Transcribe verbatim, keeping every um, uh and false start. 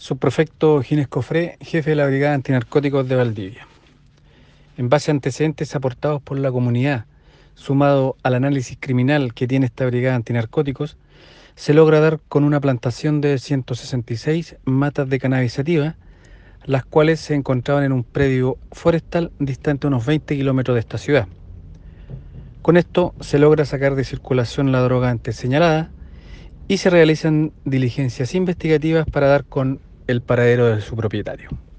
Subprefecto Gines Cofré, jefe de la Brigada Antinarcóticos de Valdivia. En base a antecedentes aportados por la comunidad, sumado al análisis criminal que tiene esta Brigada Antinarcóticos, se logra dar con una plantación de ciento sesenta y seis matas de cannabis sativa, las cuales se encontraban en un predio forestal distante unos veinte kilómetros de esta ciudad. Con esto se logra sacar de circulación la droga antes señalada y se realizan diligencias investigativas para dar con el paradero de su propietario.